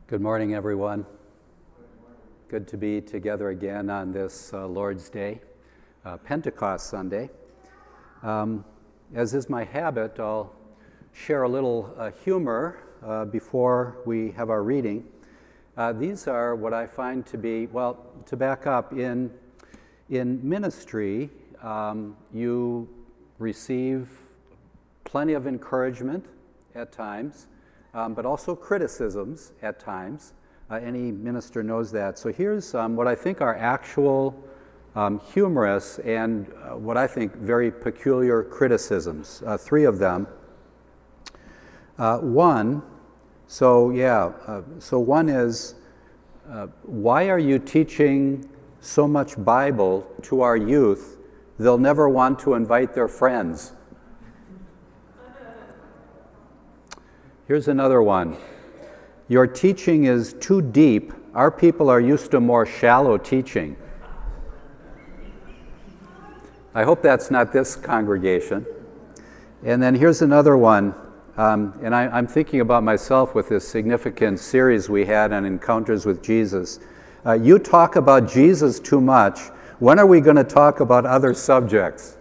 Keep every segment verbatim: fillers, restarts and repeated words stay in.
Good morning, everyone. Good to be together again on this uh, Lord's Day, uh, Pentecost Sunday. Um, as is my habit, I'll share a little uh, humor uh, before we have our reading. Uh, these are what I find to be, well, to back up, in, in ministry, um, you receive plenty of encouragement at times, Um, but also criticisms at times. Uh, any minister knows that. So here's um, what I think are actual um, humorous and uh, what I think very peculiar criticisms, uh, three of them. Uh, one, so yeah, uh, so one is, uh, why are you teaching so much Bible to our youth? They'll never want to invite their friends. Here's another one. Your teaching is too deep. Our people are used to more shallow teaching. I hope that's not this congregation. And then here's another one. Um, and I, I'm thinking about myself with this significant series we had on Encounters with Jesus. Uh, you talk about Jesus too much. When are we going to talk about other subjects?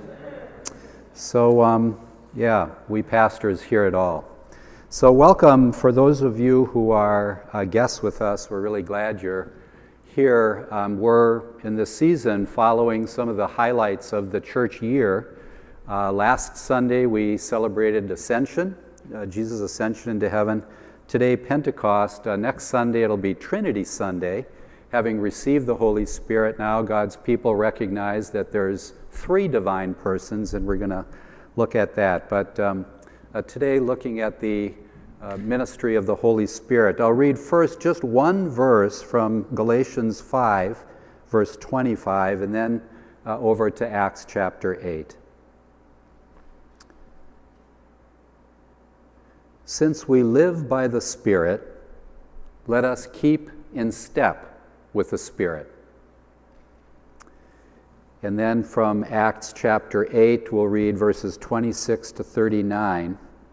So, um, yeah, we pastors hear it all. So welcome for those of you who are uh, guests with us. We're really glad you're here. Um, we're in this season following some of the highlights of the church year. Uh, last Sunday we celebrated Ascension, uh, Jesus' ascension into heaven. Today Pentecost. Uh, next Sunday it'll be Trinity Sunday. Having received the Holy Spirit now, God's people recognize that there's three divine persons, and we're going to look at that. But um, Uh, today, looking at the uh, ministry of the Holy Spirit. I'll read first just one verse from Galatians five, verse twenty-five, and then uh, over to Acts chapter eight. Since we live by the Spirit, let us keep in step with the Spirit. And then from Acts chapter eight, we'll read verses twenty-six to thirty-nine.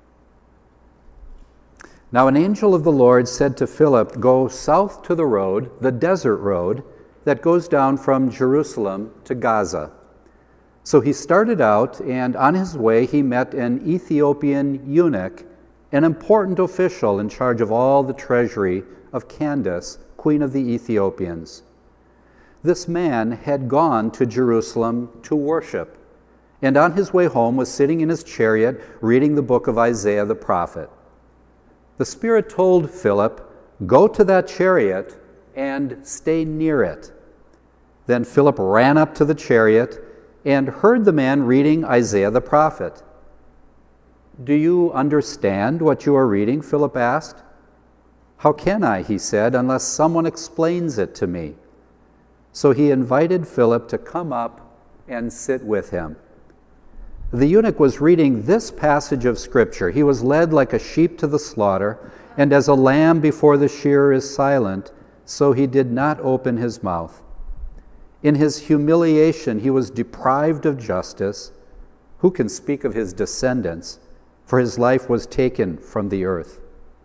Now an angel of the Lord said to Philip, "Go south to the road, the desert road, that goes down from Jerusalem to Gaza." So he started out, and on his way he met an Ethiopian eunuch, an important official in charge of all the treasury of Candace, queen of the Ethiopians. This man had gone to Jerusalem to worship, and on his way home was sitting in his chariot reading the book of Isaiah the prophet. The Spirit told Philip, "Go to that chariot and stay near it." Then Philip ran up to the chariot and heard the man reading Isaiah the prophet. "Do you understand what you are reading?" Philip asked. "How can I," he said, "unless someone explains it to me?" So he invited Philip to come up and sit with him. The eunuch was reading this passage of Scripture. He was led like a sheep to the slaughter, and as a lamb before the shearer is silent, so he did not open his mouth. In his humiliation he was deprived of justice. Who can speak of his descendants? For his life was taken from the earth.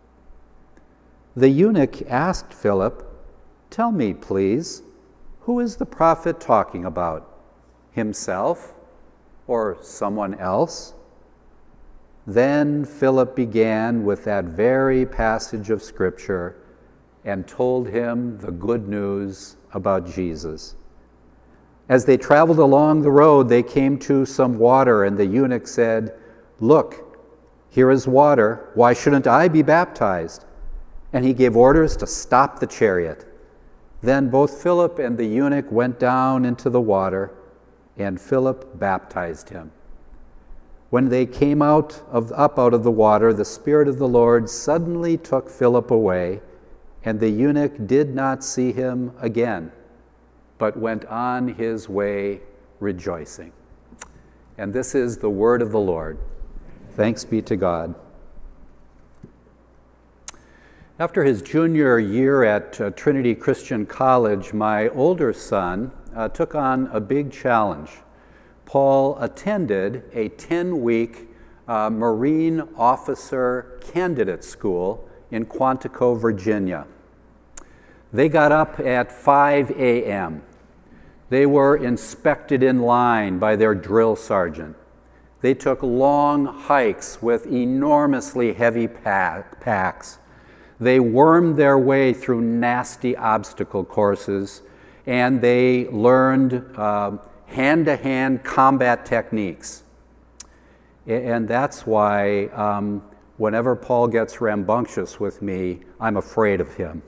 The eunuch asked Philip, "Tell me, please, who is the prophet talking about? Himself or someone else?" Then Philip began with that very passage of Scripture and told him the good news about Jesus. As they traveled along the road, they came to some water, and the eunuch said, "Look, here is water. Why shouldn't I be baptized?" And he gave orders to stop the chariot. Then both Philip and the eunuch went down into the water, and Philip baptized him. When they came out of, up out of the water, the Spirit of the Lord suddenly took Philip away, and the eunuch did not see him again, but went on his way rejoicing. And this is the word of the Lord. Thanks be to God. After his junior year at uh, Trinity Christian College, my older son uh, took on a big challenge. Paul attended a ten-week uh, Marine Officer Candidate School in Quantico, Virginia. They got up at five a.m. They were inspected in line by their drill sergeant. They took long hikes with enormously heavy pack, packs. They wormed their way through nasty obstacle courses, and they learned uh, hand-to-hand combat techniques. And that's why um, whenever Paul gets rambunctious with me, I'm afraid of him.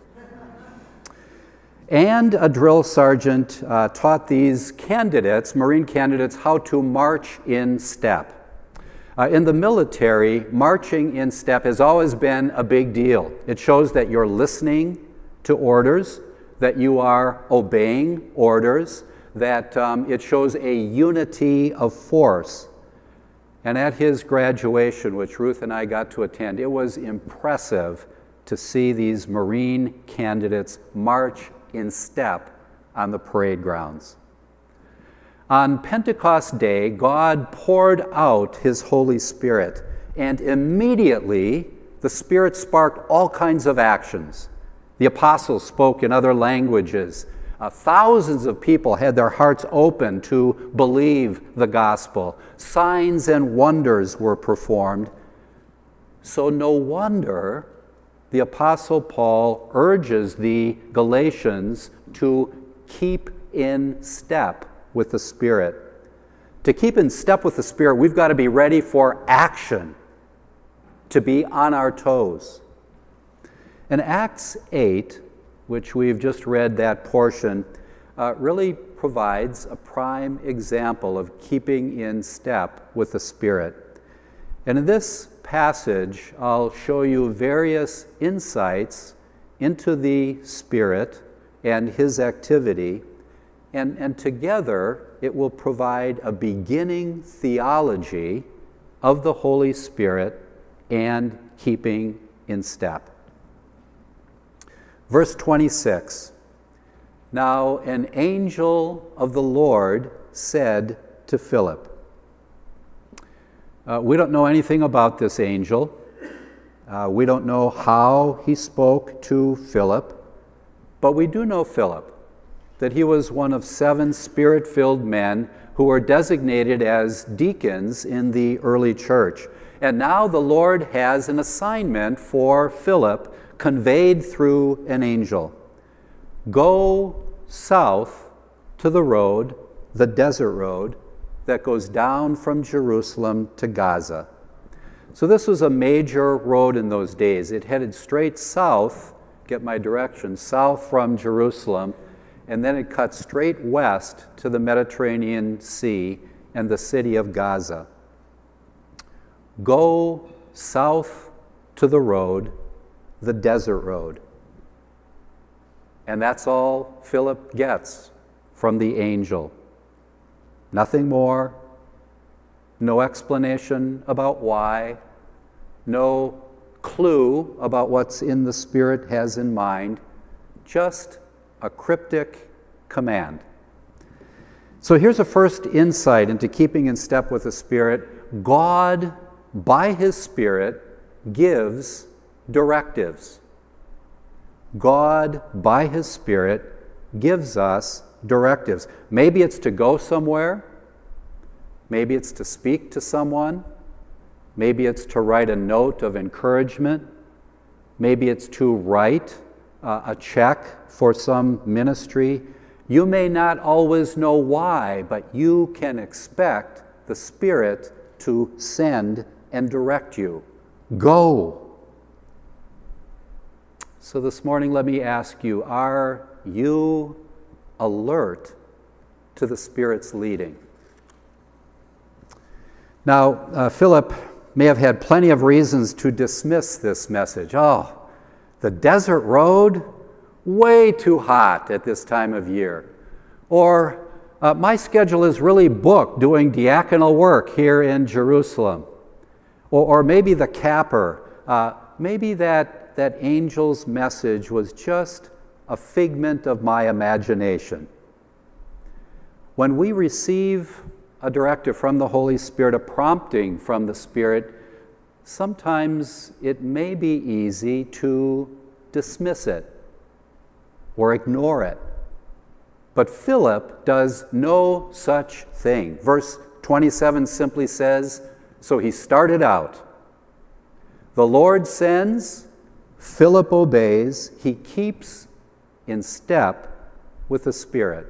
And a drill sergeant uh, taught these candidates, Marine candidates, how to march in step. Uh, in the military, marching in step has always been a big deal. It shows that you're listening to orders, that you are obeying orders, that um, it shows a unity of force. And at his graduation, which Ruth and I got to attend, it was impressive to see these Marine candidates march in step on the parade grounds. On Pentecost Day, God poured out His Holy Spirit, and immediately the Spirit sparked all kinds of actions. The apostles spoke in other languages. Uh, thousands of people had their hearts open to believe the gospel. Signs and wonders were performed. So no wonder the Apostle Paul urges the Galatians to keep in step with the Spirit. To keep in step with the Spirit, we've got to be ready for action, to be on our toes. In Acts eight, which we've just read that portion, uh, really provides a prime example of keeping in step with the Spirit. And in this passage, I'll show you various insights into the Spirit and His activity, and, and together it will provide a beginning theology of the Holy Spirit and keeping in step. Verse twenty-six, "Now an angel of the Lord said to Philip." Uh, we don't know anything about this angel. Uh, we don't know how he spoke to Philip, but we do know Philip, that he was one of seven Spirit-filled men who were designated as deacons in the early church. And now the Lord has an assignment for Philip conveyed through an angel. Go south to the road, the desert road, that goes down from Jerusalem to Gaza. So this was a major road in those days. It headed straight south, get my direction, south from Jerusalem, and then it cut straight west to the Mediterranean Sea and the city of Gaza. Go south to the road, the desert road. And that's all Philip gets from the angel. Nothing more, no explanation about why, no clue about what's in the Spirit has in mind, just a cryptic command. So here's a first insight into keeping in step with the Spirit. God, by His Spirit, gives directives. God, by His Spirit, gives us directives. Maybe it's to go somewhere. Maybe it's to speak to someone. Maybe it's to write a note of encouragement. Maybe it's to write uh, a check for some ministry. You may not always know why, but you can expect the Spirit to send and direct you. Go. So this morning, let me ask you, are you alert to the Spirit's leading? Now, uh, Philip may have had plenty of reasons to dismiss this message. Oh, the desert road, way too hot at this time of year. Or, uh, my schedule is really booked doing diaconal work here in Jerusalem. Or, or maybe the capper, uh, maybe that that angel's message was just a figment of my imagination. When we receive a directive from the Holy Spirit, a prompting from the Spirit, sometimes it may be easy to dismiss it or ignore it. But Philip does no such thing. Verse twenty-seven simply says, so he started out. The Lord sends, Philip obeys, he keeps in step with the Spirit.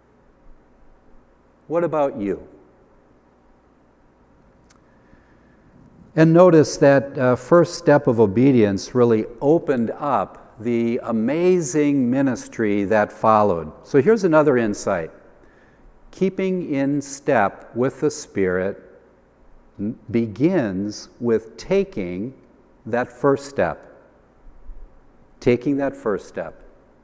What about you? And notice that uh, first step of obedience really opened up the amazing ministry that followed. So here's another insight. Keeping in step with the Spirit begins with taking that first step. Taking that first step.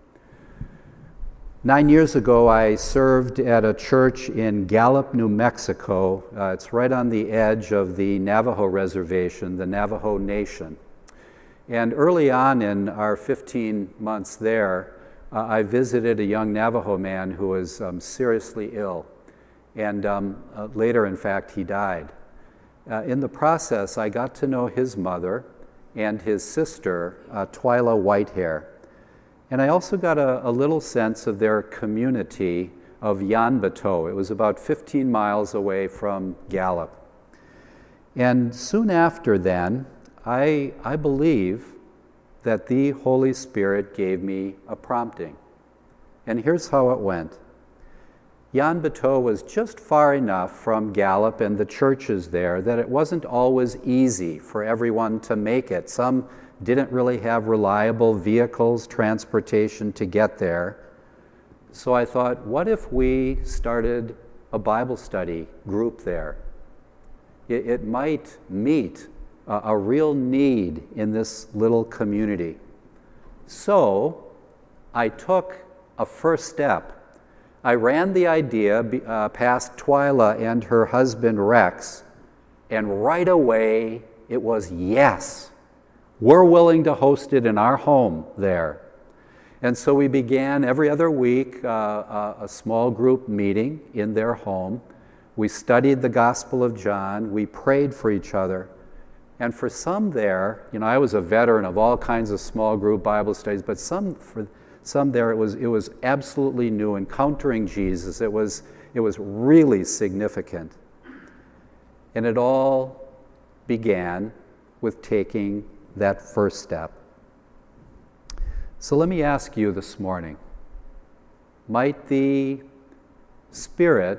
Nine years ago, I served at a church in Gallup, New Mexico. Uh, it's right on the edge of the Navajo Reservation, the Navajo Nation. And early on in our fifteen months there, uh, I visited a young Navajo man who was um, seriously ill. And um, uh, later, in fact, he died. Uh, in the process, I got to know his mother and his sister, uh, Twyla Whitehair. And I also got a, a little sense of their community of Yanbato. It was about fifteen miles away from Gallup. And soon after then, I, I believe that the Holy Spirit gave me a prompting. And here's how it went. Yanbato was just far enough from Gallup and the churches there that it wasn't always easy for everyone to make it. Some didn't really have reliable vehicles, transportation to get there. So I thought, what if we started a Bible study group there? It, it might meet a, a real need in this little community. So I took a first step. I ran the idea uh, past Twyla and her husband Rex, and right away it was yes. We're willing to host it in our home there. And so we began every other week uh, a, a small group meeting in their home. We studied the Gospel of John. We prayed for each other. And for some there, you know, I was a veteran of all kinds of small group Bible studies, but some for some there it was it was absolutely new. Encountering Jesus, it was it was really significant. And it all began with taking that first step. So let me ask you this morning, might the Spirit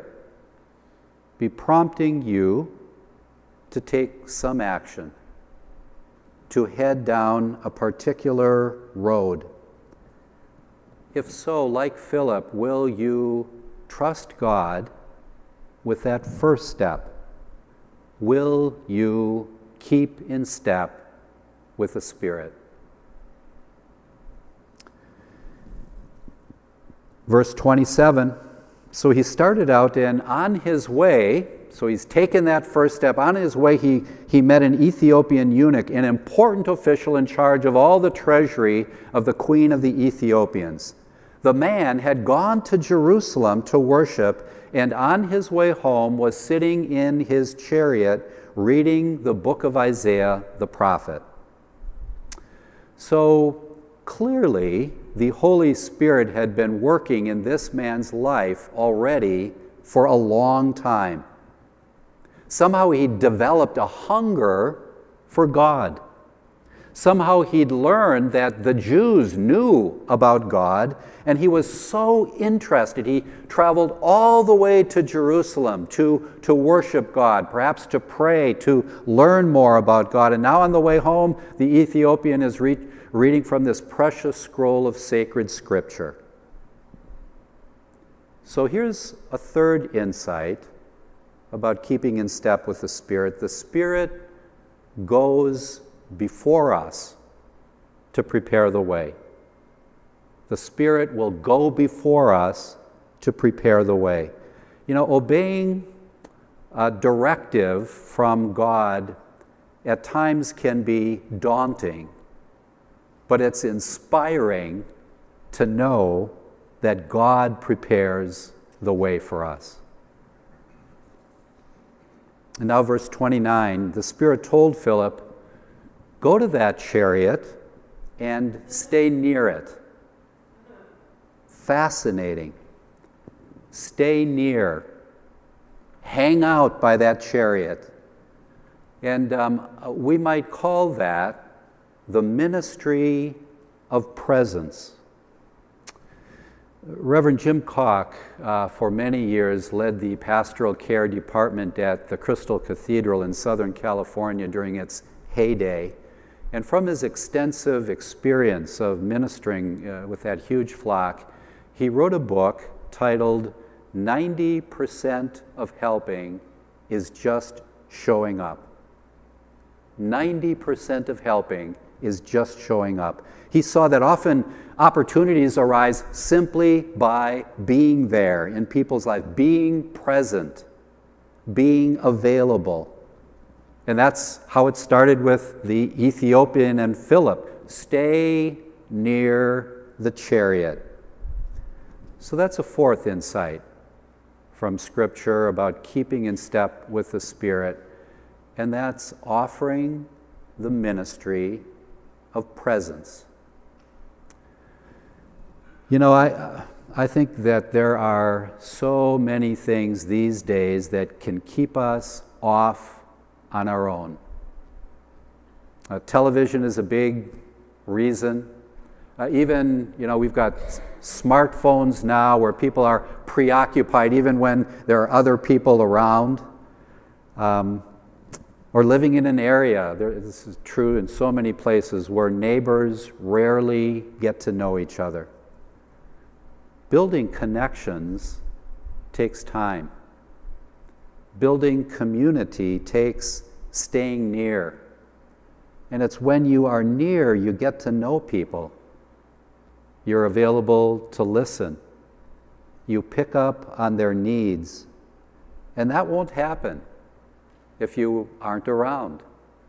be prompting you to take some action, to head down a particular road? If so, like Philip, will you trust God with that first step? Will you keep in step with the Spirit? Verse twenty-seven, so he started out, and on his way, so he's taken that first step, on his way he, he met an Ethiopian eunuch, an important official in charge of all the treasury of the queen of the Ethiopians. The man had gone to Jerusalem to worship, and on his way home was sitting in his chariot reading the book of Isaiah the prophet. So clearly, the Holy Spirit had been working in this man's life already for a long time. Somehow he'd developed a hunger for God. Somehow he'd learned that the Jews knew about God, and he was so interested. He traveled all the way to Jerusalem to, to worship God, perhaps to pray, to learn more about God. And now on the way home, the Ethiopian is re- reading from this precious scroll of sacred scripture. So here's a third insight about keeping in step with the Spirit. The Spirit goes before us to prepare the way. The Spirit will go before us to prepare the way. You know, obeying a directive from God at times can be daunting, but it's inspiring to know that God prepares the way for us. And now verse twenty-nine, the Spirit told Philip, go to that chariot and stay near it. Fascinating. Stay near. Hang out by that chariot. And um, we might call that the ministry of presence. Reverend Jim Koch, uh, for many years, led the pastoral care department at the Crystal Cathedral in Southern California during its heyday. And from his extensive experience of ministering uh, with that huge flock, he wrote a book titled ninety percent of Helping is Just Showing Up. ninety percent of helping is just showing up. He saw that often opportunities arise simply by being there in people's lives, being present, being available. And that's how it started with the Ethiopian and Philip. Stay near the chariot. So that's a fourth insight from Scripture about keeping in step with the Spirit, and that's offering the ministry of presence. You know, I, I think that there are so many things these days that can keep us off on our own. Uh, television is a big reason. Uh, even, you know, we've got smartphones now where people are preoccupied even when there are other people around. Um, or living in an area, there, this is true in so many places, where neighbors rarely get to know each other. Building connections takes time. Building community takes staying near. And it's when you are near you get to know people. You're available to listen. You pick up on their needs. And that won't happen if you aren't around.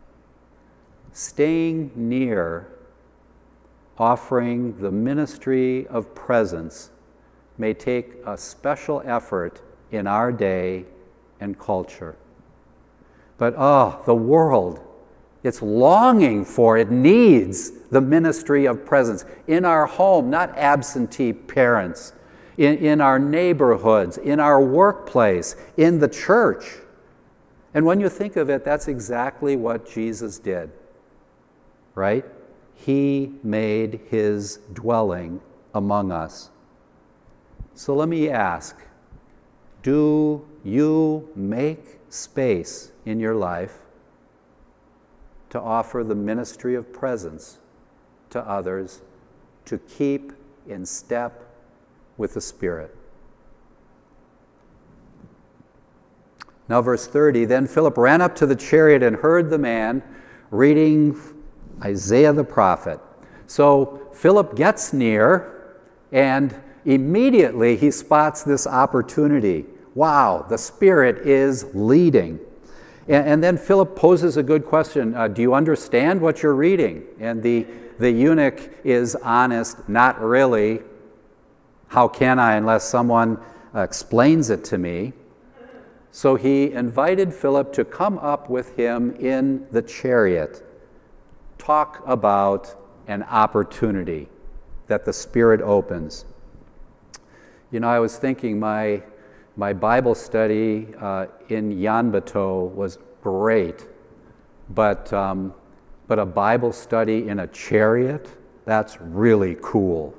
Staying near, offering the ministry of presence, may take a special effort in our day and culture. But oh, the world, it's longing for, it needs the ministry of presence in our home, not absentee parents, in, in our neighborhoods, in our workplace, in the church. And when you think of it, that's exactly what Jesus did, right? He made his dwelling among us. So let me ask, do you make space in your life to offer the ministry of presence to others, to keep in step with the Spirit? Now verse thirty, then Philip ran up to the chariot and heard the man reading Isaiah the prophet. So Philip gets near, and immediately he spots this opportunity. Wow, the Spirit is leading. And, and then Philip poses a good question. Uh, do you understand what you're reading? And the, the eunuch is honest, not really. How can I unless someone uh, explains it to me? So he invited Philip to come up with him in the chariot. Talk about an opportunity that the Spirit opens. You know, I was thinking my my Bible study uh, in Yanbato was great, but um, but a Bible study in a chariot, that's really cool.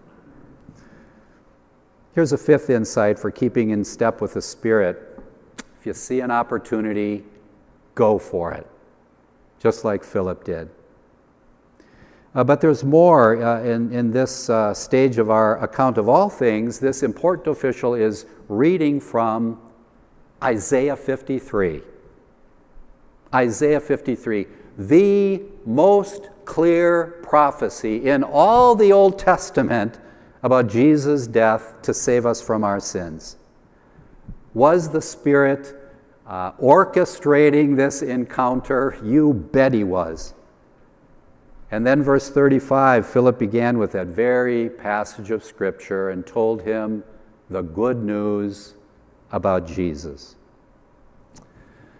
Here's a fifth insight for keeping in step with the Spirit. If you see an opportunity, go for it, just like Philip did. Uh, but there's more uh, in, in this uh, stage of our account of all things. This important official is reading from Isaiah fifty-three. Isaiah fifty-three, the most clear prophecy in all the Old Testament about Jesus' death to save us from our sins. Was the Spirit uh, orchestrating this encounter? You bet he was. And then verse thirty-five, Philip began with that very passage of Scripture and told him the good news about Jesus.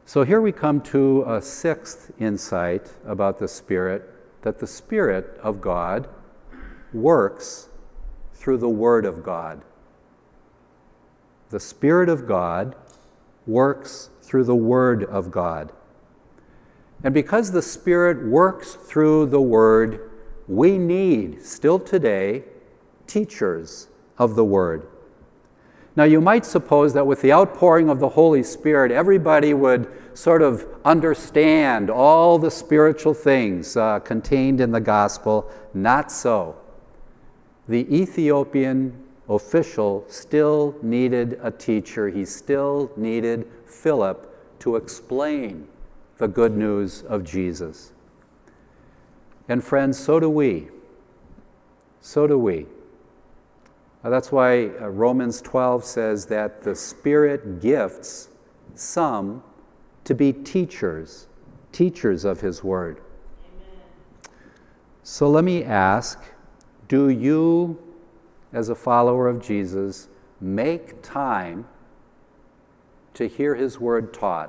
So here we come to a sixth insight about the Spirit, that the Spirit of God works through the Word of God. The Spirit of God works through the Word of God. And because the Spirit works through the Word, we need, still today, teachers of the Word. Now, you might suppose that with the outpouring of the Holy Spirit, everybody would sort of understand all the spiritual things uh, contained in the gospel. Not so. The Ethiopian official still needed a teacher. He still needed Philip to explain the good news of Jesus. And friends, so do we. So do we. That's why Romans twelve says that the Spirit gifts some to be teachers, teachers of His Word. Amen. So let me ask, do you, as a follower of Jesus, make time to hear His Word taught?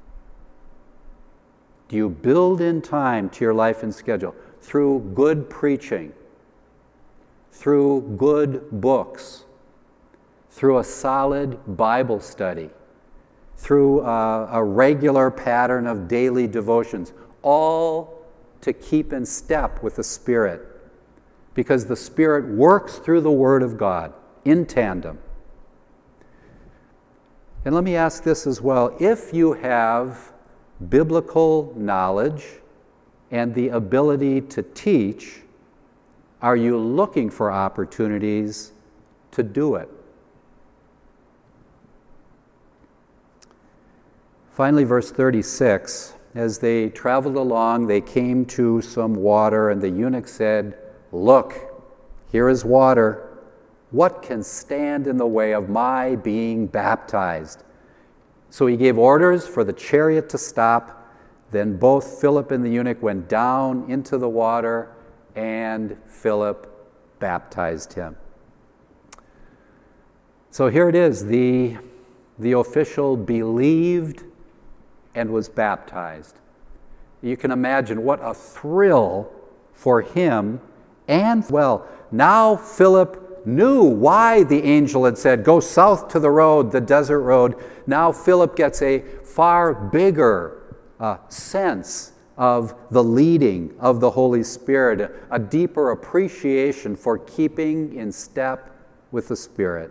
Do you build in time to your life and schedule through good preaching, through good books, through a solid Bible study, through a, a regular pattern of daily devotions, all to keep in step with the Spirit, because the Spirit works through the Word of God in tandem. And let me ask this as well. If you have biblical knowledge and the ability to teach, are you looking for opportunities to do it? Finally, verse thirty-six, as they traveled along, they came to some water, and the eunuch said, "Look, here is water. What can stand in the way of my being baptized?" So he gave orders for the chariot to stop. Then both Philip and the eunuch went down into the water, and Philip baptized him. So here it is. The, the official believed and was baptized. You can imagine what a thrill for him. And, well, now Philip knew why the angel had said, "Go south to the road, the desert road." Now Philip gets a far bigger uh, sense of the leading of the Holy Spirit, a, a deeper appreciation for keeping in step with the Spirit.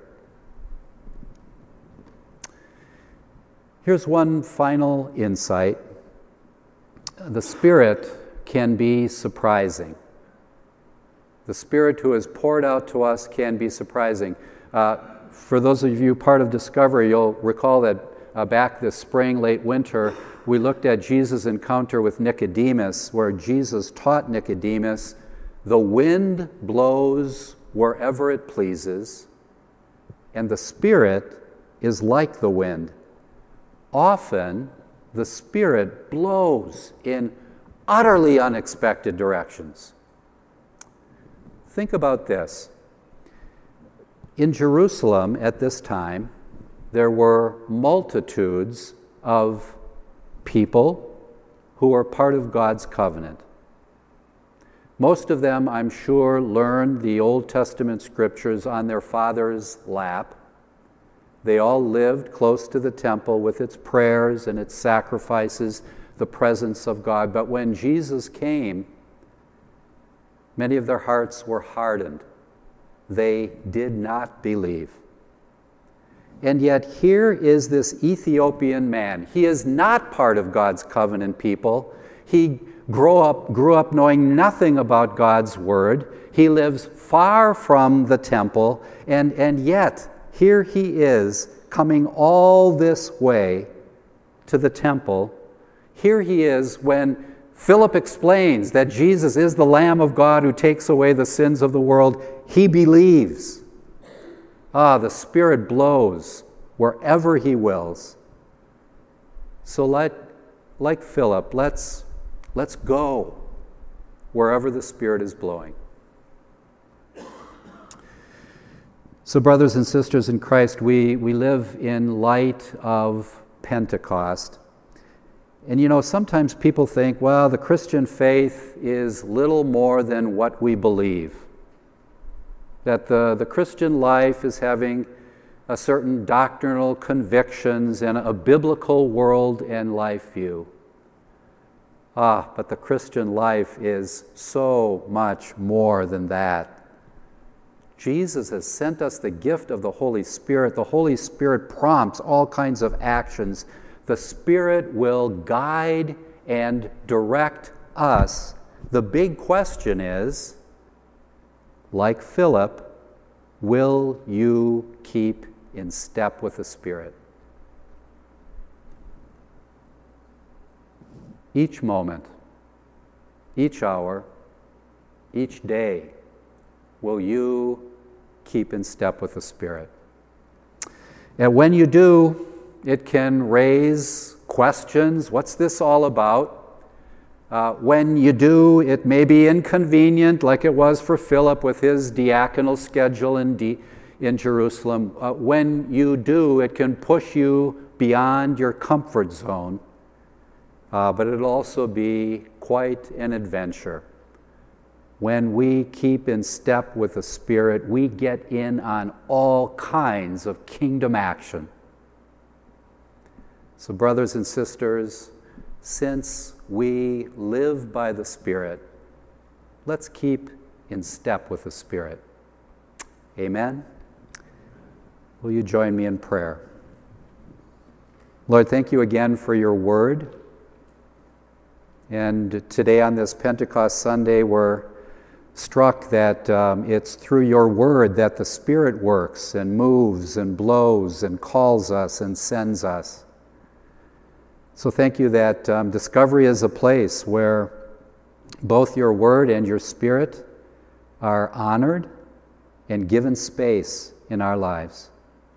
Here's one final insight. The Spirit can be surprising. The Spirit who is poured out to us can be surprising. Uh, for those of you part of Discovery, you'll recall that uh, back this spring, late winter, we looked at Jesus' encounter with Nicodemus, where Jesus taught Nicodemus, the wind blows wherever it pleases, and the Spirit is like the wind. Often, the Spirit blows in utterly unexpected directions. Think about this. In Jerusalem at this time, there were multitudes of people who were part of God's covenant. Most of them, I'm sure, learned the Old Testament scriptures on their father's lap. They all lived close to the temple with its prayers and its sacrifices, the presence of God. But when Jesus came, many of their hearts were hardened. They did not believe. And yet here is this Ethiopian man. He is not part of God's covenant people. He grew up, grew up knowing nothing about God's word. He lives far from the temple. And, and yet, here he is coming all this way to the temple. Here he is when Philip explains that Jesus is the Lamb of God who takes away the sins of the world. He believes. Ah, the Spirit blows wherever He wills. So let, like Philip, let's, let's go wherever the Spirit is blowing. So brothers and sisters in Christ, we, we live in light of Pentecost. And you know, sometimes people think, well, the Christian faith is little more than what we believe. That the, the Christian life is having a certain doctrinal convictions and a biblical world and life view. Ah, but the Christian life is so much more than that. Jesus has sent us the gift of the Holy Spirit. The Holy Spirit prompts all kinds of actions. The Spirit will guide and direct us. The big question is, like Philip, will you keep in step with the Spirit? Each moment, each hour, each day, will you keep in step with the Spirit? And when you do, it can raise questions. What's this all about? Uh, when you do, it may be inconvenient, like it was for Philip with his diaconal schedule in, D, in Jerusalem. Uh, when you do, it can push you beyond your comfort zone, uh, but it'll also be quite an adventure. When we keep in step with the Spirit, we get in on all kinds of kingdom action. So, brothers and sisters, since we live by the Spirit, let's keep in step with the Spirit. Amen? Will you join me in prayer? Lord, thank you again for your word. And today on this Pentecost Sunday, we're struck that um, it's through your word that the Spirit works and moves and blows and calls us and sends us. So thank you that um, Discovery is a place where both your word and your Spirit are honored and given space in our lives.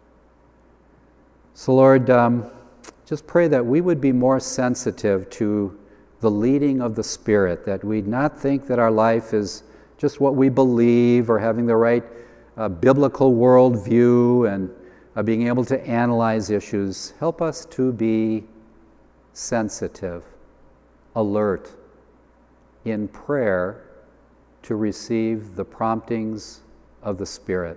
So Lord, um, just pray that we would be more sensitive to the leading of the Spirit, that we'd not think that our life is just what we believe or having the right uh, biblical worldview and uh, being able to analyze issues. Help us to be sensitive, alert, in prayer to receive the promptings of the Spirit.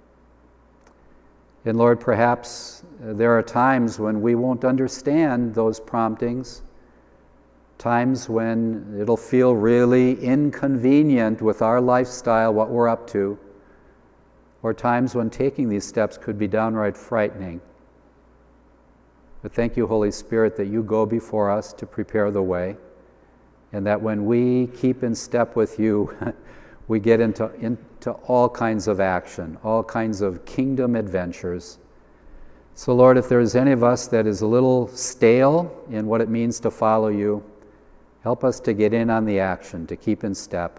And Lord, perhaps there are times when we won't understand those promptings, times when it'll feel really inconvenient with our lifestyle, what we're up to, or times when taking these steps could be downright frightening. But thank you, Holy Spirit, that you go before us to prepare the way, and that when we keep in step with you, we get into, into all kinds of action, all kinds of kingdom adventures. So Lord, if there's any of us that is a little stale in what it means to follow you, help us to get in on the action, to keep in step.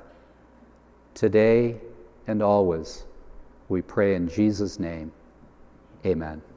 Today and always, we pray in Jesus' name. Amen.